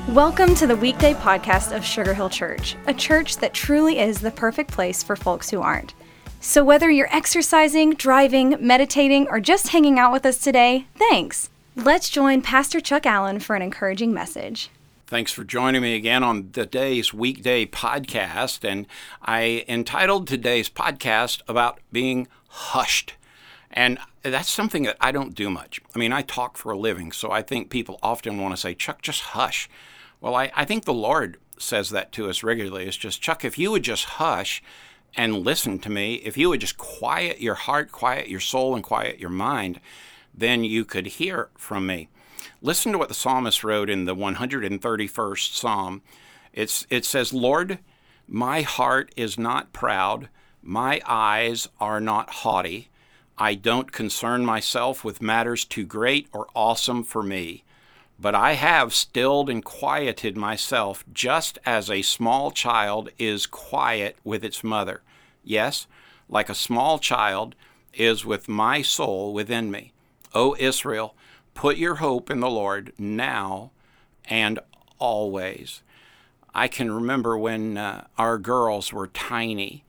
Welcome to the weekday podcast of Sugar Hill Church, a church that truly is the perfect place for folks who aren't. So whether you're exercising, driving, meditating, or just hanging out with us today, thanks. Let's join Pastor Chuck Allen for an encouraging message. Thanks for joining me again on today's weekday podcast, and I entitled today's podcast about being hushed. And that's something that I don't do much. I mean, I talk for a living, so I think people often want to say, Chuck, just hush. Well, I think the Lord says that to us regularly. It's just, Chuck, if you would just hush and listen to me, if you would just quiet your heart, quiet your soul, and quiet your mind, then you could hear from me. Listen to what the psalmist wrote in the 131st Psalm. It says, Lord, my heart is not proud, my eyes are not haughty. I don't concern myself with matters too great or awesome for me. But I have stilled and quieted myself just as a small child is quiet with its mother. Yes, like a small child is with my soul within me. O Israel, put your hope in the Lord now and always. I can remember when our girls were tiny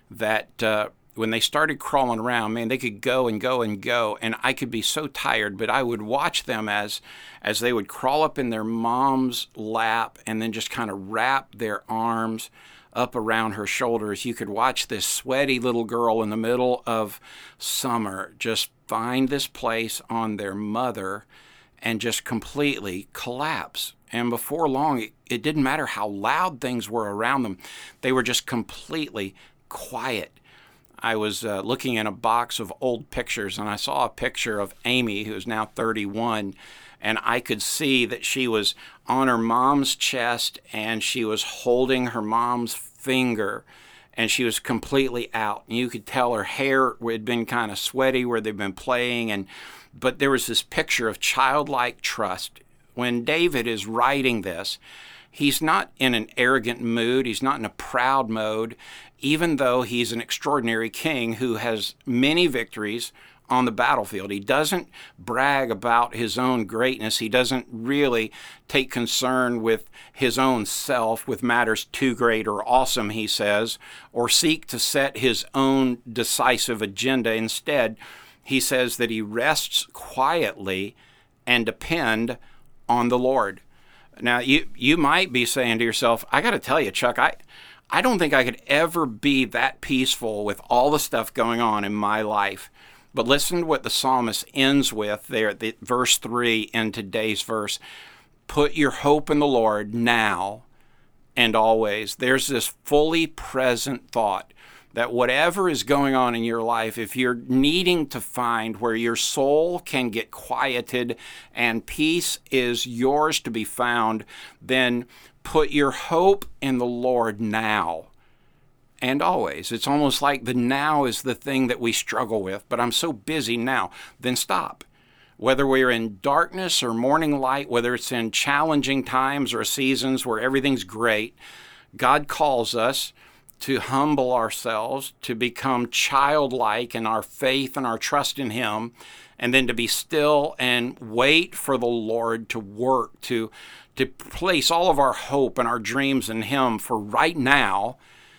that when they started crawling around, man, they could go and go and go, and I could be so tired, but I would watch them as they would crawl up in their mom's lap and then just kind of wrap their arms up around her shoulders. You could watch this sweaty little girl in the middle of summer just find this place on their mother and just completely collapse. And before long, it didn't matter how loud things were around them. They were just completely quiet. I was looking in a box of old pictures, and I saw a picture of Amy, who is now 31, and I could see that she was on her mom's chest, and she was holding her mom's finger, and she was completely out. And you could tell her hair had been kind of sweaty where they'd been playing, but there was this picture of childlike trust. When David is writing this, he's not in an arrogant mood. He's not in a proud mode, even though he's an extraordinary king who has many victories on the battlefield. He doesn't brag about his own greatness. He doesn't really take concern with his own self, with matters too great or awesome, he says, or seek to set his own decisive agenda. Instead, he says that he rests quietly and depend on the Lord. Now, you might be saying to yourself, I got to tell you, Chuck, I don't think I could ever be that peaceful with all the stuff going on in my life. But listen to what the psalmist ends with there at verse 3 in today's verse. Put your hope in the Lord now and always. There's this fully present thought that whatever is going on in your life, if you're needing to find where your soul can get quieted and peace is yours to be found, then put your hope in the Lord now and always. It's almost like the now is the thing that we struggle with, but I'm so busy now. Then stop. Whether we're in darkness or morning light, whether it's in challenging times or seasons where everything's great, God calls us to humble ourselves, to become childlike in our faith and our trust in Him, and then to be still and wait for the Lord to work, to place all of our hope and our dreams in Him for right now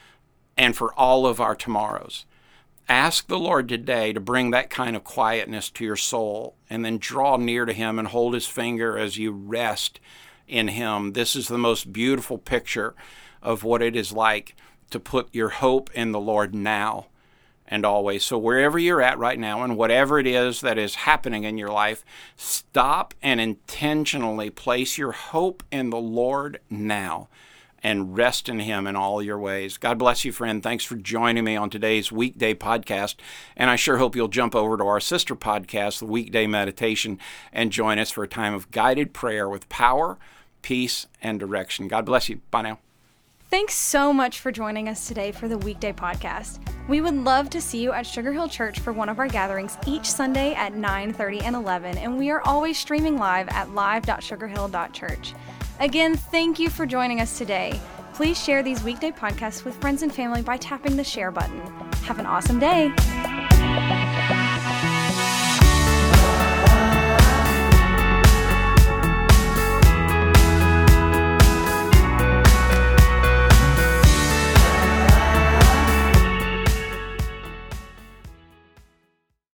and for all of our tomorrows. Ask the Lord today to bring that kind of quietness to your soul, and then draw near to Him and hold His finger as you rest in Him. This is the most beautiful picture of what it is like to put your hope in the Lord now and always. So wherever you're at right now and whatever it is that is happening in your life, stop and intentionally place your hope in the Lord now and rest in Him in all your ways. God bless you, friend. Thanks for joining me on today's weekday podcast. And I sure hope you'll jump over to our sister podcast, the Weekday Meditation, and join us for a time of guided prayer with power, peace, and direction. God bless you. Bye now. Thanks so much for joining us today for the weekday podcast. We would love to see you at Sugar Hill Church for one of our gatherings each Sunday at 9:30 and 11, and we are always streaming live at live.sugarhill.church. Again, thank you for joining us today. Please share these weekday podcasts with friends and family by tapping the share button. Have an awesome day.